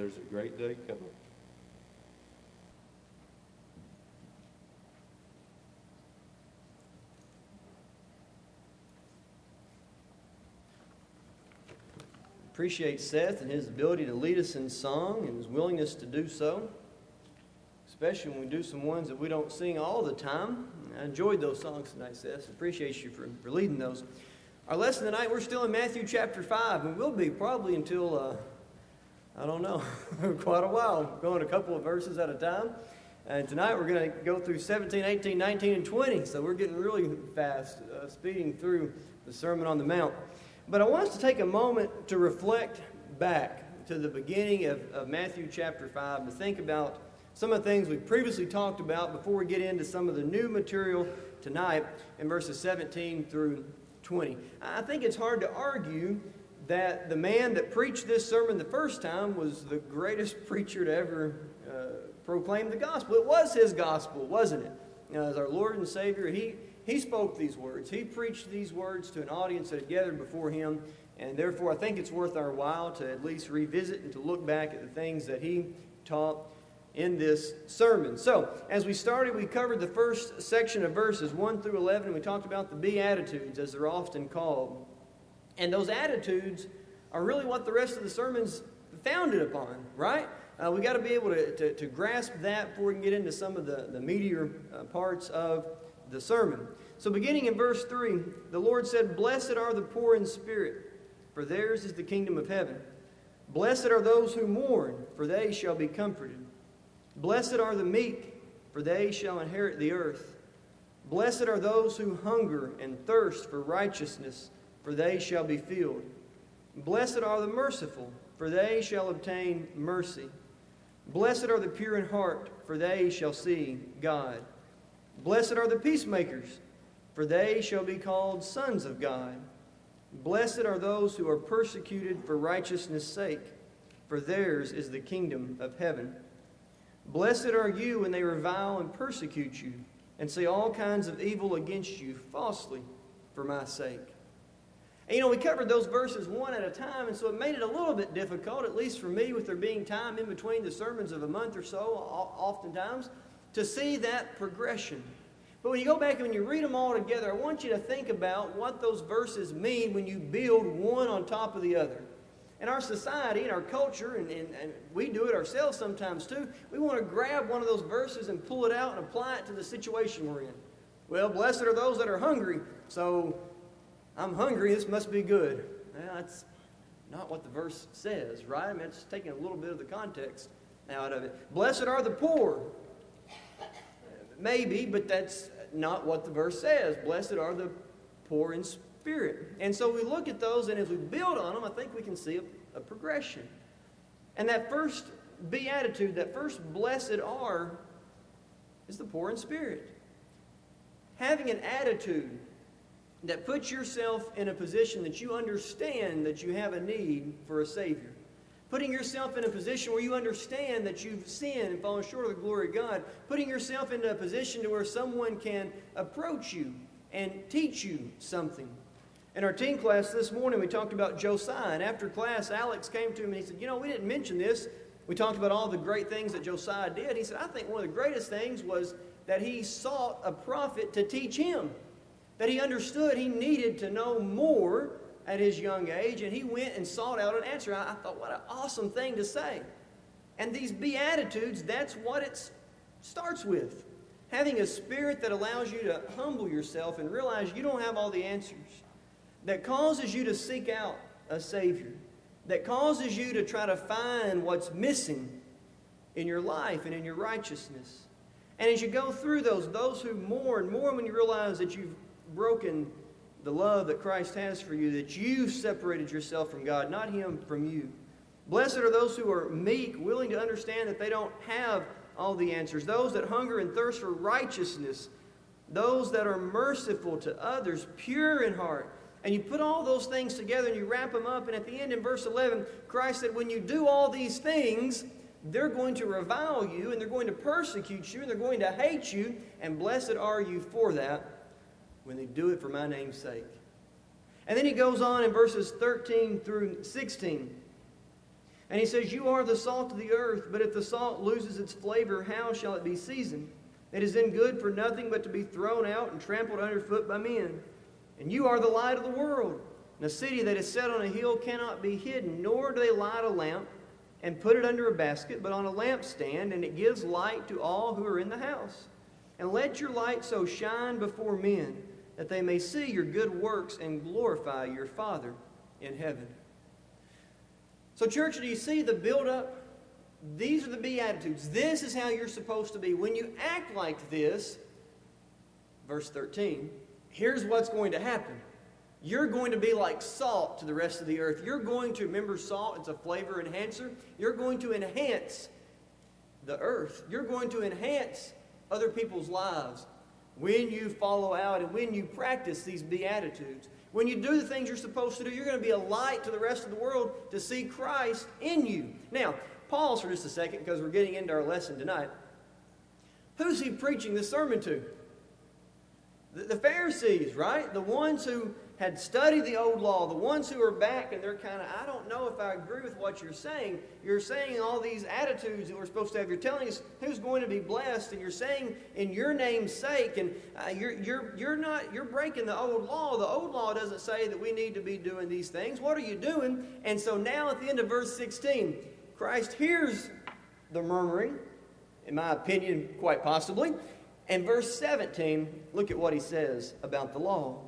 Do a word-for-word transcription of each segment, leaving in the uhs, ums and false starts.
there's a great day coming. Appreciate Seth and his ability to lead us in song and his willingness to do so, especially when we do some ones that we don't sing all the time. I enjoyed those songs tonight, Seth. Appreciate you for, for leading those. Our lesson tonight, we're still in Matthew chapter five, and we'll be probably until, uh, I don't know, quite a while, going a couple of verses at a time. And tonight we're going to go through seventeen, eighteen, nineteen, and twenty, so we're getting really fast, uh, speeding through the Sermon on the Mount. But I want us to take a moment to reflect back to the beginning of, of Matthew chapter five, to think about some of the things we previously talked about before we get into some of the new material tonight in verses seventeen through twenty. I think it's hard to argue that the man that preached this sermon the first time was the greatest preacher to ever uh, proclaim the gospel. It was his gospel, wasn't it? You know, as our Lord and Savior, he He spoke these words. He preached these words to an audience that had gathered before him, and therefore I think it's worth our while to at least revisit and to look back at the things that he taught in this sermon. So, as we started, we covered the first section of verses one through eleven, and we talked about the Beatitudes, as they're often called. And those attitudes are really what the rest of the sermon's founded upon, right? Uh, we got to be able to, to, to grasp that before we can get into some of the, the meatier uh, parts of the sermon. So beginning in verse three, the Lord said, "Blessed are the poor in spirit, for theirs is the kingdom of heaven. Blessed are those who mourn, for they shall be comforted. Blessed are the meek, for they shall inherit the earth. Blessed are those who hunger and thirst for righteousness, for they shall be filled. Blessed are the merciful, for they shall obtain mercy. Blessed are the pure in heart, for they shall see God. Blessed are the peacemakers, for they shall be called sons of God. Blessed are those who are persecuted for righteousness' sake, for theirs is the kingdom of heaven. Blessed are you when they revile and persecute you, and say all kinds of evil against you falsely for my sake." And you know, we covered those verses one at a time, and so it made it a little bit difficult, at least for me, with there being time in between the sermons of a month or so, oftentimes, to see that progression. But when you go back and when you read them all together, I want you to think about what those verses mean when you build one on top of the other. In our society, in our culture, and, and, and we do it ourselves sometimes too, we want to grab one of those verses and pull it out and apply it to the situation we're in. Well, blessed are those that are hungry, so I'm hungry, this must be good. Well, that's not what the verse says, right? I mean, it's taking a little bit of the context out of it. Blessed are the poor. Maybe, but that's not what the verse says. Blessed are the poor in spirit. And so we look at those, and as we build on them, I think we can see a, a progression. And that first beatitude, that first blessed are, is the poor in spirit. Having an attitude that puts yourself in a position that you understand that you have a need for a Savior. Putting yourself in a position where you understand that you've sinned and fallen short of the glory of God. Putting yourself into a position to where someone can approach you and teach you something. In our teen class this morning, we talked about Josiah. And after class, Alex came to him and he said, you know, we didn't mention this. We talked about all the great things that Josiah did. He said, I think one of the greatest things was that he sought a prophet to teach him. That he understood he needed to know more at his young age, and he went and sought out an answer. I, I thought, what an awesome thing to say. And these Beatitudes, that's what it starts with. Having a spirit that allows you to humble yourself and realize you don't have all the answers. That causes you to seek out a Savior. That causes you to try to find what's missing in your life and in your righteousness. And as you go through those, those who mourn, mourn when you realize that you've broken the love that Christ has for you, that you've separated yourself from God, not Him from you. Blessed are those who are meek, willing to understand that they don't have all the answers. Those that hunger and thirst for righteousness. Those that are merciful to others, pure in heart. And you put all those things together and you wrap them up. And at the end in verse eleven, Christ said, when you do all these things, they're going to revile you and they're going to persecute you and they're going to hate you. And blessed are you for that, when they do it for my name's sake. And then he goes on in verses thirteen through sixteen. And he says, you are the salt of the earth, but if the salt loses its flavor, how shall it be seasoned? It is then good for nothing but to be thrown out and trampled underfoot by men. And you are the light of the world. And a city that is set on a hill cannot be hidden, nor do they light a lamp and put it under a basket, but on a lampstand, and it gives light to all who are in the house. And let your light so shine before men, that they may see your good works and glorify your Father in heaven. So, church, do you see the build-up? These are the Beatitudes. This is how you're supposed to be. When you act like this, verse thirteen, here's what's going to happen. You're going to be like salt to the rest of the earth. You're going to, remember salt, it's a flavor enhancer. You're going to enhance the earth. You're going to enhance other people's lives when you follow out and when you practice these Beatitudes. When you do the things you're supposed to do, you're going to be a light to the rest of the world to see Christ in you. Now, pause for just a second because we're getting into our lesson tonight. Who's he preaching this sermon to? The, the Pharisees, right? The ones who had studied the old law, the ones who are back and they're kind of, I don't know if I agree with what you're saying. You're saying all these attitudes that we're supposed to have. You're telling us who's going to be blessed, and you're saying in your name's sake, and uh, you're you're you're not you're breaking the old law. The old law doesn't say that we need to be doing these things. What are you doing? And so now at the end of verse sixteen, Christ hears the murmuring, in my opinion, quite possibly. And verse seventeen, look at what he says about the law.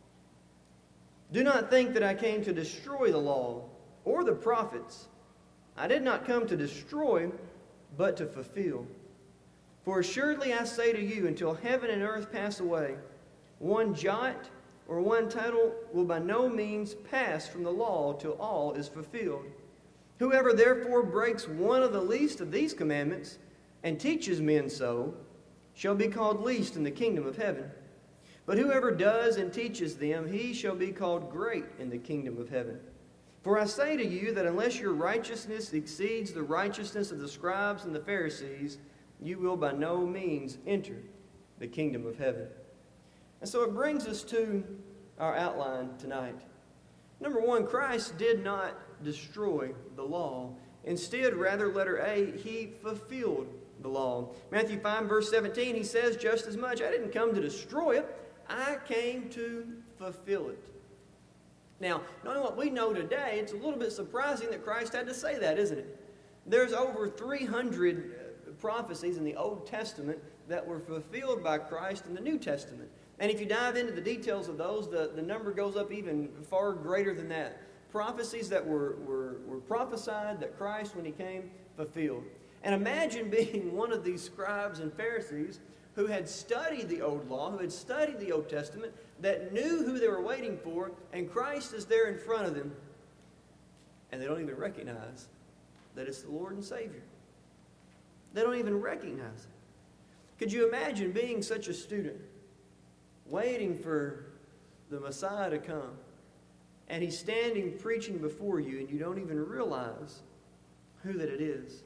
Do not think that I came to destroy the law or the prophets. I did not come to destroy, but to fulfill. For assuredly I say to you, until heaven and earth pass away, one jot or one tittle will by no means pass from the law till all is fulfilled. Whoever therefore breaks one of the least of these commandments and teaches men so shall be called least in the kingdom of heaven. But whoever does and teaches them, he shall be called great in the kingdom of heaven. For I say to you that unless your righteousness exceeds the righteousness of the scribes and the Pharisees, you will by no means enter the kingdom of heaven. And so it brings us to our outline tonight. Number one, Christ did not destroy the law. Instead, rather, letter A, he fulfilled the law. Matthew five, verse seventeen, he says just as much, I didn't come to destroy it. I came to fulfill it. Now, knowing what we know today, it's a little bit surprising that Christ had to say that, isn't it? There's over three hundred prophecies in the Old Testament that were fulfilled by Christ in the New Testament. And if you dive into the details of those, the, the number goes up even far greater than that. Prophecies that were, were, were prophesied that Christ, when he came, fulfilled. And imagine being one of these scribes and Pharisees who had studied the old law, who had studied the Old Testament, that knew who they were waiting for, and Christ is there in front of them, and they don't even recognize that it's the Lord and Savior. They don't even recognize it. Could you imagine being such a student, waiting for the Messiah to come, and he's standing preaching before you, and you don't even realize who that it is?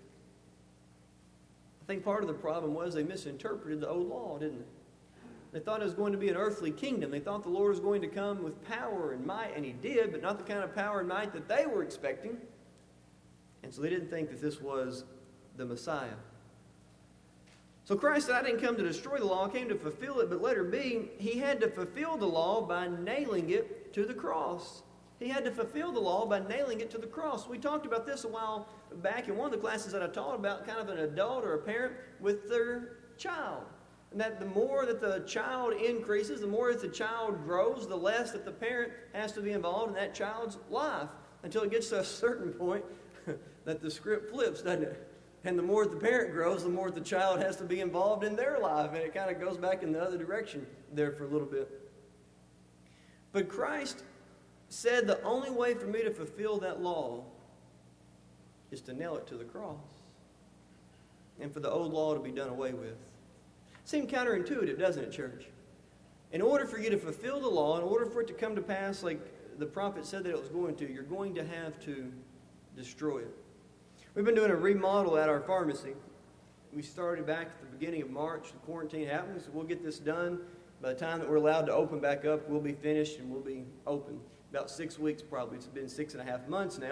I think part of the problem was they misinterpreted the old law, didn't they? They thought it was going to be an earthly kingdom. They thought the Lord was going to come with power and might, and he did, but not the kind of power and might that they were expecting. And so they didn't think that this was the Messiah. So Christ said, I didn't come to destroy the law, I came to fulfill it. But letter B, he had to fulfill the law by nailing it to the cross. He had to fulfill the law by nailing it to the cross. We talked about this a while back in one of the classes that I taught about kind of an adult or a parent with their child. And that the more that the child increases, the more that the child grows, the less that the parent has to be involved in that child's life. Until it gets to a certain point that the script flips, doesn't it? And the more the parent grows, the more the child has to be involved in their life. And it kind of goes back in the other direction there for a little bit. But Christ said the only way for me to fulfill that law is to nail it to the cross and for the old law to be done away with. Seems counterintuitive, doesn't it, church? In order for you to fulfill the law, in order for it to come to pass like the prophet said that it was going to, you're going to have to destroy it. We've been doing a remodel at our pharmacy. We started back at the beginning of March. The quarantine happened, so we'll get this done. By the time that we're allowed to open back up, we'll be finished and we'll be open. About six weeks probably. It's been six and a half months now.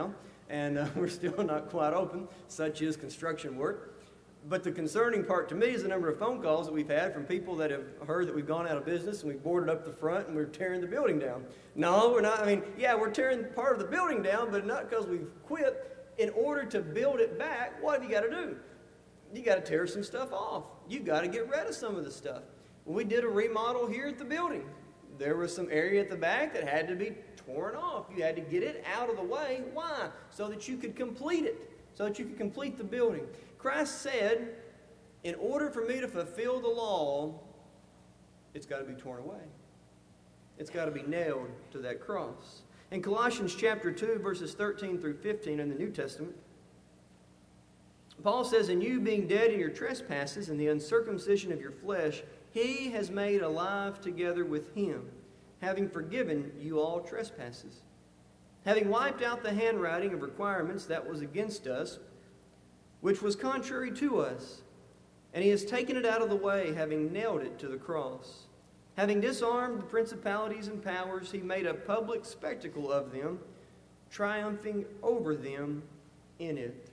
and uh, we're still not quite open. Such is construction work. But the concerning part to me is the number of phone calls that we've had from people that have heard that we've gone out of business and we've boarded up the front and we're tearing the building down. No, we're not. I mean, yeah, we're tearing part of the building down, but not because we've quit. In order to build it back, what have you got to do? You got to tear some stuff off. You got to get rid of some of the stuff. When we did a remodel here at the building, there was some area at the back that had to be torn off. You had to get it out of the way. Why? So that you could complete it. So that you could complete the building. Christ said, in order for me to fulfill the law, it's got to be torn away. It's got to be nailed to that cross. In Colossians chapter two, verses thirteen through fifteen in the New Testament, Paul says, "And you being dead in your trespasses and the uncircumcision of your flesh, he has made alive together with him, having forgiven you all trespasses, having wiped out the handwriting of requirements that was against us, which was contrary to us. And he has taken it out of the way, having nailed it to the cross. Having disarmed the principalities and powers, he made a public spectacle of them, triumphing over them in it."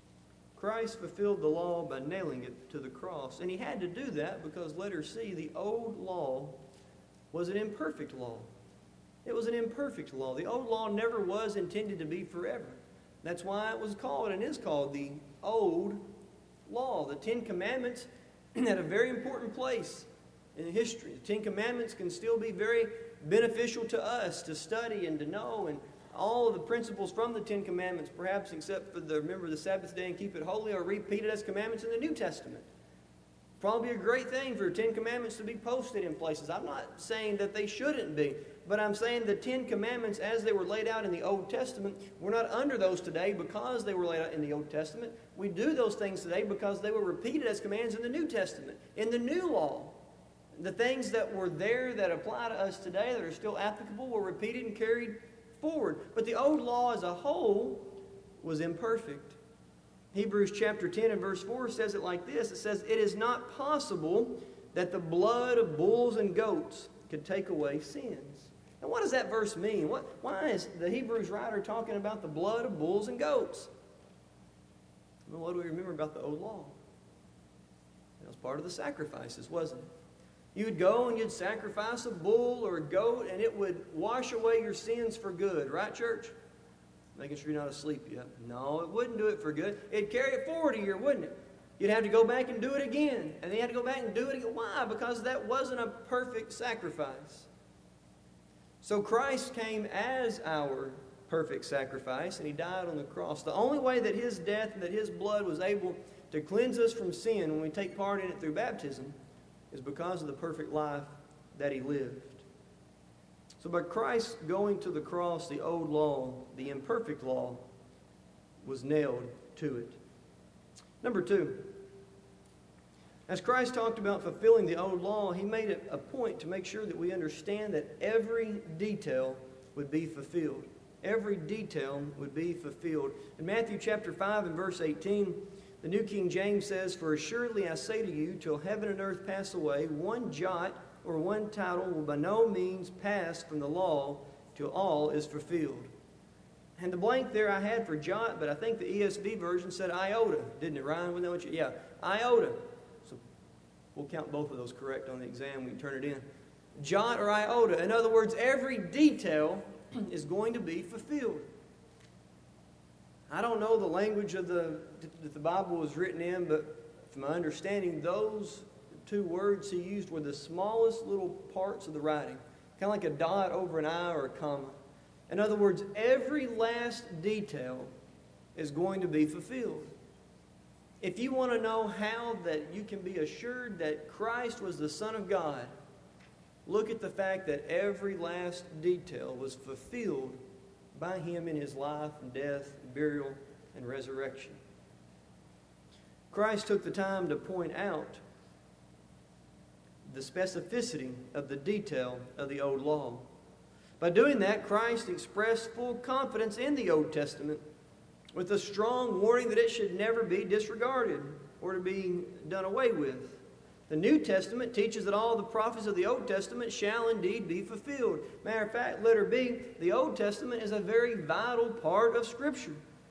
Christ fulfilled the law by nailing it to the cross. And he had to do that because, letter C, the old law was an imperfect law. It was an imperfect law. The old law never was intended to be forever. That's why it was called and is called the Old Law. The Ten Commandments had a very important place in history. The Ten Commandments can still be very beneficial to us to study and to know, and all of the principles from the Ten Commandments, perhaps except for the remember the Sabbath day and keep it holy, are repeated as commandments in the New Testament. Probably a great thing for Ten Commandments to be posted in places. I'm not saying that they shouldn't be, but I'm saying the Ten Commandments as they were laid out in the Old Testament, we're not under those today because they were laid out in the Old Testament. We do those things today because they were repeated as commands in the New Testament. In the New Law, the things that were there that apply to us today that are still applicable were repeated and carried forward. But the Old Law as a whole was imperfect. Hebrews chapter ten and verse four says it like this. It says, "It is not possible that the blood of bulls and goats could take away sins." And what does that verse mean? What, why is the Hebrews writer talking about the blood of bulls and goats? Well, what do we remember about the old law? It was part of the sacrifices, wasn't it? You would go and you'd sacrifice a bull or a goat, and it would wash away your sins for good. Right, church? Making sure you're not asleep yet. No, it wouldn't do it for good. It'd carry it forward a year, wouldn't it? You'd have to go back and do it again. And then you had to go back and do it again. Why? Because that wasn't a perfect sacrifice. So Christ came as our perfect sacrifice, and he died on the cross. The only way that his death and that his blood was able to cleanse us from sin when we take part in it through baptism is because of the perfect life that he lived. So by Christ going to the cross, the old law, the imperfect law, was nailed to it. Number two, as Christ talked about fulfilling the old law, he made it a point to make sure that we understand that every detail would be fulfilled. Every detail would be fulfilled. In Matthew chapter five and verse eighteen, the New King James says, "For assuredly I say to you, till heaven and earth pass away, one jot or one title will by no means pass from the law till all is fulfilled." And the blank there I had for jot, but I think the E S V version said iota, didn't it, Ryan? Wasn't that what you, yeah, iota. So we'll count both of those correct on the exam. We can turn it in. Jot or iota. In other words, every detail is going to be fulfilled. I don't know the language of the that the Bible was written in, but from my understanding, those two words he used were the smallest little parts of the writing, kind of like a dot over an I or a comma. In other words, every last detail is going to be fulfilled. If you want to know how that you can be assured that Christ was the Son of God, look at the fact that every last detail was fulfilled by him in his life and death, burial, and resurrection. Christ took the time to point out the specificity of the detail of the old law. By doing that, Christ expressed full confidence in the Old Testament with a strong warning that it should never be disregarded or to be done away with. The New Testament teaches that all the prophets of the Old Testament shall indeed be fulfilled. Matter of fact, letter B, the Old Testament is a very vital part of Scripture.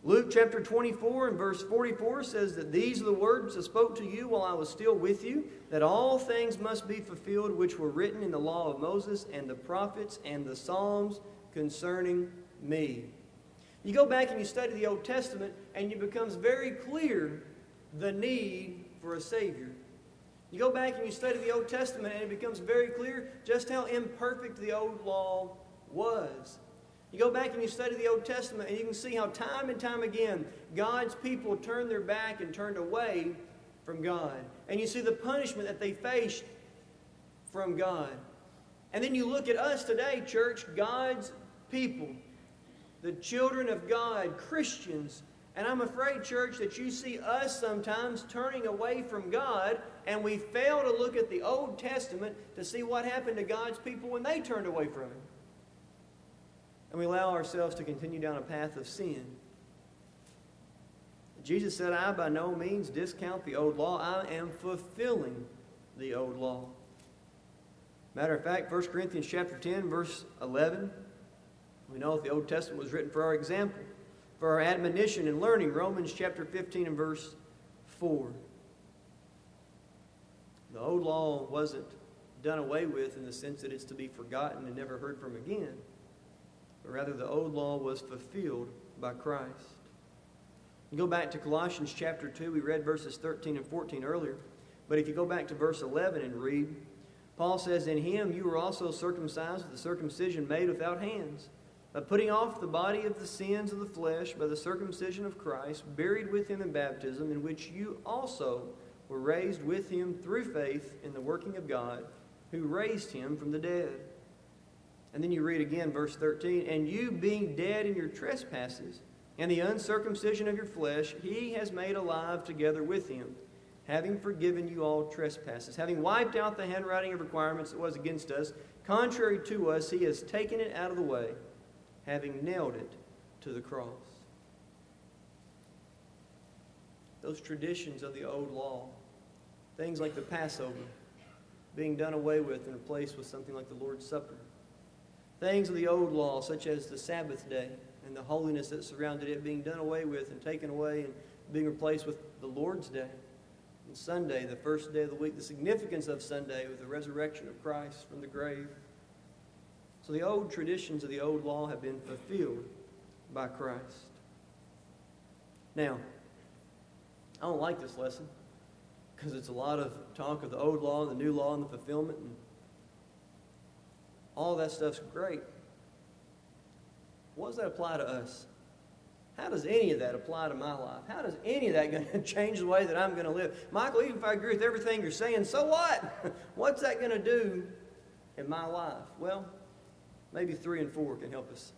Luke chapter twenty-four and verse forty-four says that these are the words I spoke to you while I was still with you, that all things must be fulfilled which were written in the law of Moses and the prophets and the Psalms concerning me. You go back and you study the Old Testament, and it becomes very clear the need for a Savior. You go back and you study the Old Testament, and it becomes very clear just how imperfect the old law was. You go back and you study the Old Testament, and you can see how time and time again God's people turned their back and turned away from God. And you see the punishment that they faced from God. And then you look at us today, church, God's people, the children of God, Christians. And I'm afraid, church, that you see us sometimes turning away from God, and we fail to look at the Old Testament to see what happened to God's people when they turned away from Him. And we allow ourselves to continue down a path of sin. Jesus said, I by no means discount the old law. I am fulfilling the old law. Matter of fact, First Corinthians chapter ten, verse eleven, we know that the Old Testament was written for our example, for our admonition and learning. Romans chapter fifteen and verse four. The old law wasn't done away with in the sense that it's to be forgotten and never heard from again. But rather the old law was fulfilled by Christ. You go back to Colossians chapter two, we read verses thirteen and fourteen earlier. But if you go back to verse eleven and read, Paul says, in Him you were also circumcised with the circumcision made without hands, by putting off the body of the sins of the flesh by the circumcision of Christ, buried with Him in baptism, in which you also were raised with Him through faith in the working of God, who raised Him from the dead. And then you read again verse thirteen, and you being dead in your trespasses and the uncircumcision of your flesh, He has made alive together with Him, having forgiven you all trespasses, having wiped out the handwriting of requirements that was against us, contrary to us, He has taken it out of the way, having nailed it to the cross. Those traditions of the old law, things like the Passover, being done away with and replaced with something like the Lord's Supper. Things of the old law, such as the Sabbath day and the holiness that surrounded it, being done away with and taken away and being replaced with the Lord's day. And Sunday, the first day of the week, the significance of Sunday with the resurrection of Christ from the grave. So the old traditions of the old law have been fulfilled by Christ. Now, I don't like this lesson because it's a lot of talk of the old law and the new law and the fulfillment, and all that stuff's great. What does that apply to us? How does any of that apply to my life? How does any of that going to change the way that I'm going to live? Michael, even if I agree with everything you're saying, so what? What's that going to do in my life? Well, maybe three and four can help us.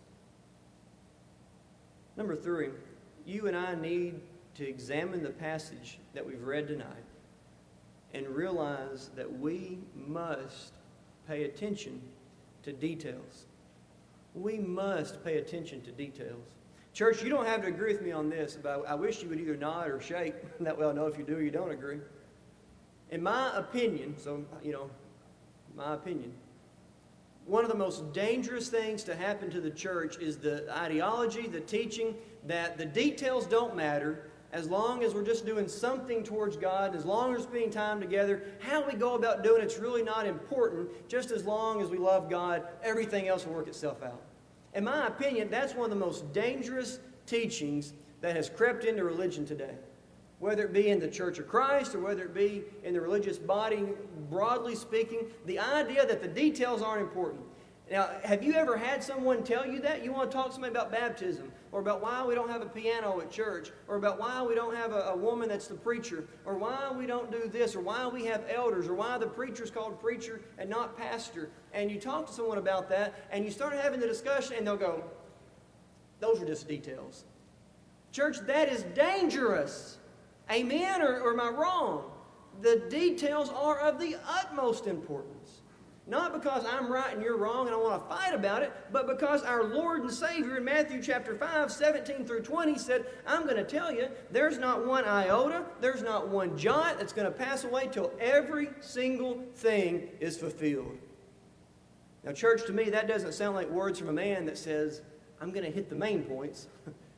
Number three, you and I need to examine the passage that we've read tonight and realize that we must pay attention to details. We must pay attention to details. Church, you don't have to agree with me on this, but I wish you would either nod or shake. That way I'll know if you do or you don't agree. In my opinion, so, you know, my opinion, one of the most dangerous things to happen to the church is the ideology, the teaching, that the details don't matter as long as we're just doing something towards God, as long as we're spending time together. How we go about doing it's really not important. Just as long as we love God, everything else will work itself out. In my opinion, that's one of the most dangerous teachings that has crept into religion today. Whether it be in the Church of Christ or whether it be in the religious body, broadly speaking, the idea that the details aren't important. Now, have you ever had someone tell you that? You want to talk to somebody about baptism, or about why we don't have a piano at church, or about why we don't have a, a woman that's the preacher, or why we don't do this, or why we have elders, or why the preacher's called preacher and not pastor. And you talk to someone about that, and you start having the discussion, and they'll go, those are just details. Church, that is dangerous. Amen, or, or am I wrong? The details are of the utmost importance. Not because I'm right and you're wrong and I want to fight about it, but because our Lord and Savior in Matthew chapter five, seventeen through twenty said, I'm going to tell you, there's not one iota, there's not one jot that's going to pass away till every single thing is fulfilled. Now, church, to me, that doesn't sound like words from a man that says, I'm going to hit the main points.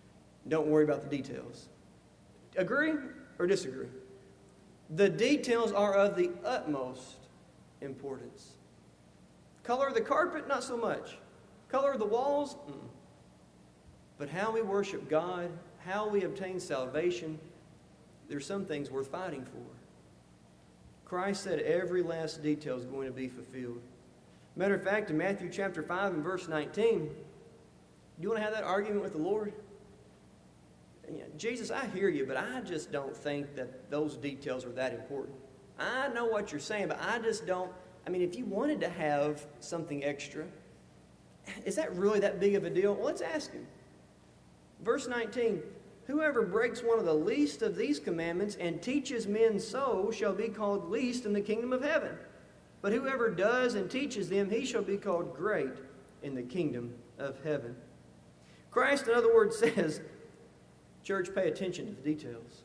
Don't worry about the details. Agree or disagree? The details are of the utmost importance. Color of the carpet, not so much. Color of the walls, mm. But how we worship God, how we obtain salvation, there's some things worth fighting for. Christ said every last detail is going to be fulfilled. Matter of fact, in Matthew chapter five and verse nineteen, do you want to have that argument with the Lord? Yeah, Jesus, I hear you, but I just don't think that those details are that important. I know what you're saying, but I just don't. I mean, if you wanted to have something extra, is that really that big of a deal? Well, let's ask him. Verse nineteen, whoever breaks one of the least of these commandments and teaches men so shall be called least in the kingdom of heaven. But whoever does and teaches them, he shall be called great in the kingdom of heaven. Christ, in other words, says, church, pay attention to the details.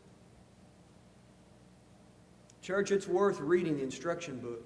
Church, it's worth reading the instruction book.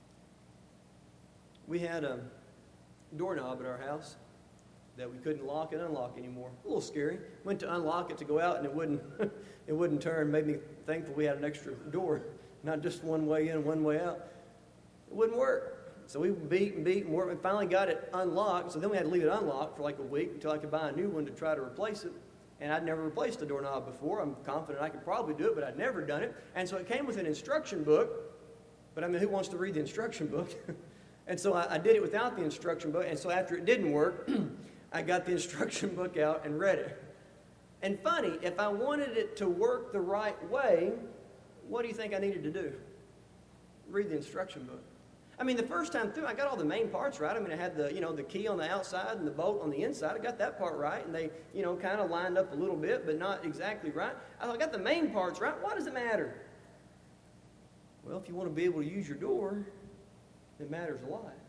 We had a doorknob at our house that we couldn't lock and unlock anymore. A little scary. Went to unlock it to go out and it wouldn't it wouldn't turn. Made me thankful we had an extra door, not just one way in, one way out. It wouldn't work. So we beat and beat and worked and finally got it unlocked. So then we had to leave it unlocked for like a week until I could buy a new one to try to replace it. And I'd never replaced a doorknob before. I'm confident I could probably do it, but I'd never done it. And so it came with an instruction book. But I mean, who wants to read the instruction book? And so I, I did it without the instruction book. And so after it didn't work, I got the instruction book out and read it. And funny, if I wanted it to work the right way, what do you think I needed to do? Read the instruction book. I mean, the first time through, I got all the main parts right. I mean, I had the, you know, the key on the outside and the bolt on the inside. I got that part right, and they, you know, kind of lined up a little bit, but not exactly right. I thought, I got the main parts right. Why does it matter? Well, if you want to be able to use your door, it matters a lot.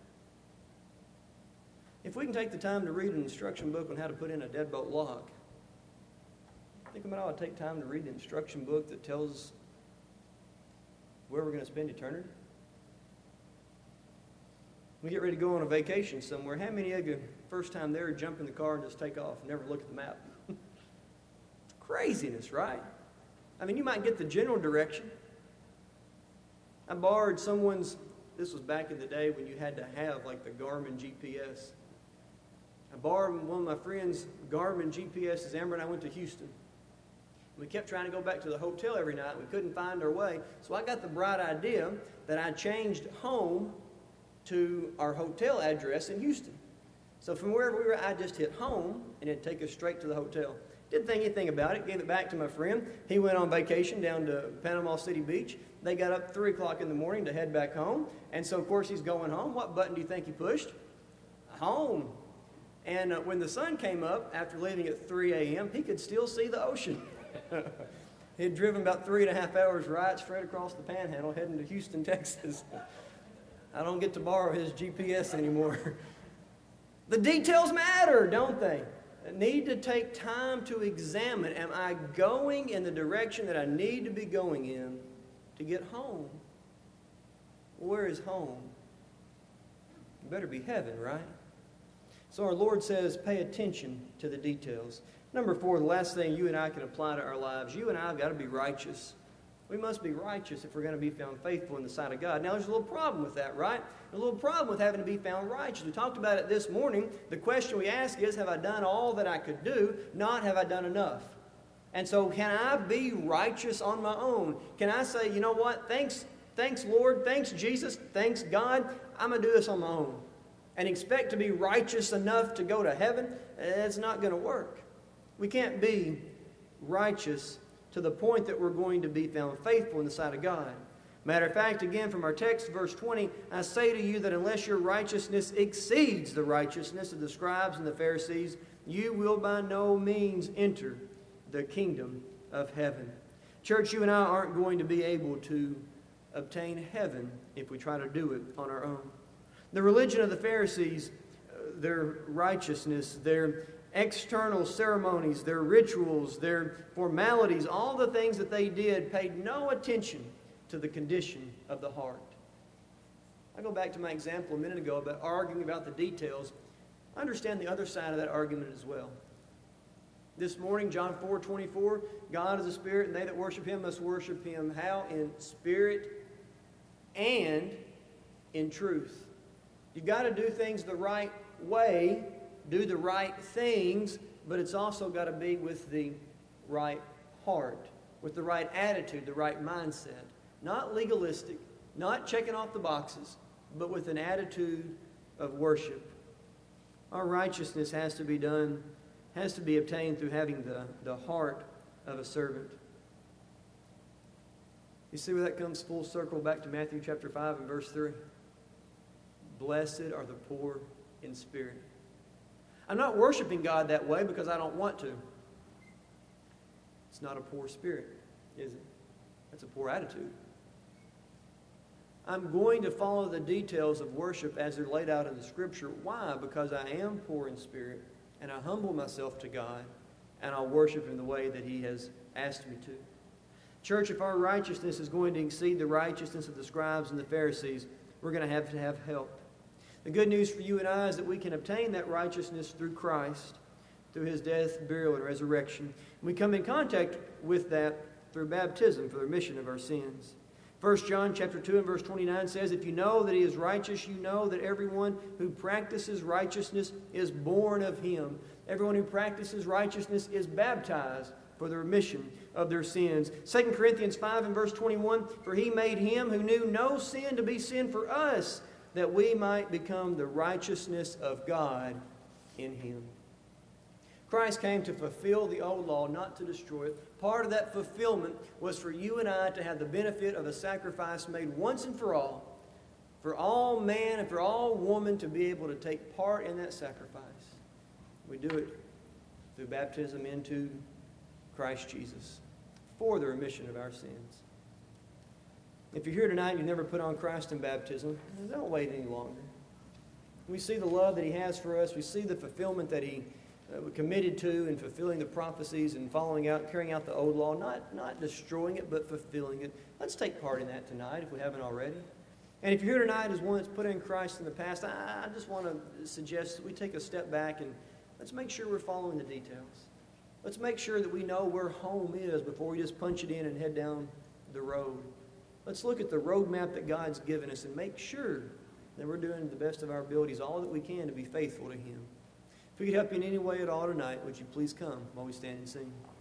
If we can take the time to read an instruction book on how to put in a deadbolt lock, I think we might ought to take time to read the instruction book that tells where we're going to spend eternity. We get ready to go on a vacation somewhere. How many of you, first time there, jump in the car and just take off and never look at the map? Craziness, right? I mean, you might get the general direction. I borrowed someone's, this was back in the day when you had to have like the Garmin G P S. I borrowed one of my friends' Garmin G P S's. Amber and I went to Houston. We kept trying to go back to the hotel every night. We couldn't find our way. So I got the bright idea that I changed home to our hotel address in Houston. So from wherever we were, I just hit home, and it'd take us straight to the hotel. Didn't think anything about it. Gave it back to my friend. He went on vacation down to Panama City Beach. They got up three o'clock in the morning to head back home. And so, of course, he's going home. What button do you think he pushed? Home. And uh, when the sun came up, after leaving at three a.m., he could still see the ocean. He'd driven about three and a half hours right straight across the panhandle, heading to Houston, Texas. I don't get to borrow his G P S anymore. The details matter, don't they? I need to take time to examine, am I going in the direction that I need to be going in to get home? Where is home? It better be heaven, right? So our Lord says, pay attention to the details. Number four, the last thing you and I can apply to our lives, you and I have got to be righteous. We must be righteous if we're going to be found faithful in the sight of God. Now, there's a little problem with that, right? A little problem with having to be found righteous. We talked about it this morning. The question we ask is, have I done all that I could do? Not, have I done enough? And so, can I be righteous on my own? Can I say, you know what? Thanks, thanks, Lord. Thanks, Jesus. Thanks, God. I'm going to do this on my own. And expect to be righteous enough to go to heaven? It's not going to work. We can't be righteous to the point that we're going to be found faithful in the sight of God. Matter of fact, again, from our text, verse twenty, I say to you that unless your righteousness exceeds the righteousness of the scribes and the Pharisees, you will by no means enter the kingdom of heaven. Church, you and I aren't going to be able to obtain heaven if we try to do it on our own. The religion of the Pharisees, their righteousness, their external ceremonies, their rituals, their formalities, all the things that they did paid no attention to the condition of the heart. I go back to my example a minute ago about arguing about the details. Understand the other side of that argument as well. this morning, John four twenty-four, God is a spirit, and they that worship him must worship him. How? In spirit and in truth. You've got to do things the right way, do the right things, but it's also got to be with the right heart, with the right attitude, the right mindset. Not legalistic, not checking off the boxes, but with an attitude of worship. Our righteousness has to be done, has to be obtained through having the, the heart of a servant. You see where that comes full circle back to Matthew chapter five and verse three? Blessed are the poor in spirit. I'm not worshiping God that way because I don't want to. It's not a poor spirit, is it? That's a poor attitude. I'm going to follow the details of worship as they're laid out in the Scripture. Why? Because I am poor in spirit, and I humble myself to God, and I'll worship Him the way that He has asked me to. Church, if our righteousness is going to exceed the righteousness of the scribes and the Pharisees, we're going to have to have help. The good news for you and I is that we can obtain that righteousness through Christ, through His death, burial, and resurrection. We come in contact with that through baptism for the remission of our sins. First John chapter two and verse twenty-nine says, if you know that He is righteous, you know that everyone who practices righteousness is born of Him. Everyone who practices righteousness is baptized for the remission of their sins. Second Corinthians five and verse twenty-one, for He made Him who knew no sin to be sin for us, that we might become the righteousness of God in Him. Christ came to fulfill the old law, not to destroy it. Part of that fulfillment was for you and I to have the benefit of a sacrifice made once and for all, for all man and for all woman to be able to take part in that sacrifice. We do it through baptism into Christ Jesus for the remission of our sins. If you're here tonight and you've never put on Christ in baptism, don't wait any longer. We see the love that He has for us. We see the fulfillment that He uh, committed to in fulfilling the prophecies and following out, carrying out the old law, not, not destroying it, but fulfilling it. Let's take part in that tonight if we haven't already. And if you're here tonight as one that's put in Christ in the past, I, I just want to suggest that we take a step back and let's make sure we're following the details. Let's make sure that we know where home is before we just punch it in and head down the road. Let's look at the roadmap that God's given us and make sure that we're doing the best of our abilities, all that we can, to be faithful to Him. If we could help you in any way at all tonight, would you please come while we stand and sing?